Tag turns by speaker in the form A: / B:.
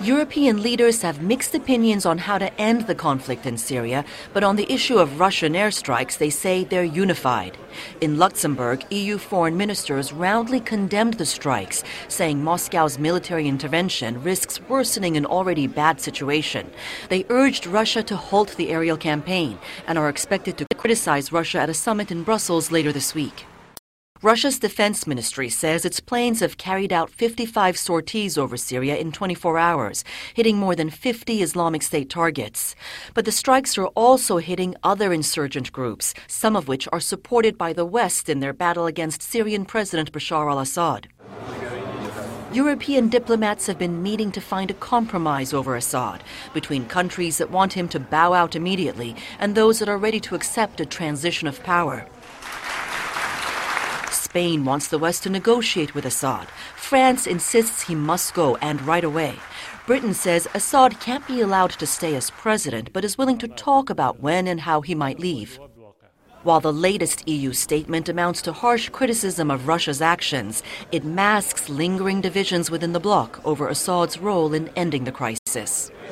A: European leaders have mixed opinions on how to end the conflict in Syria, but on the issue of Russian airstrikes, they say they're unified. In Luxembourg, EU foreign ministers roundly condemned the strikes, saying Moscow's military intervention risks worsening an already bad situation. They urged Russia to halt the aerial campaign and are expected to criticize Russia at a summit in Brussels later this week. Russia's defense ministry says its planes have carried out 55 sorties over Syria in 24 hours, hitting more than 50 Islamic State targets. But the strikes are also hitting other insurgent groups, some of which are supported by the West in their battle against Syrian President Bashar al-Assad. European diplomats have been meeting to find a compromise over Assad between countries that want him to bow out immediately and those that are ready to accept a transition of power. Spain wants the West to negotiate with Assad. France insists he must go, and right away. Britain says Assad can't be allowed to stay as president, but is willing to talk about when and how he might leave. While the latest EU statement amounts to harsh criticism of Russia's actions, it masks lingering divisions within the bloc over Assad's role in ending the crisis.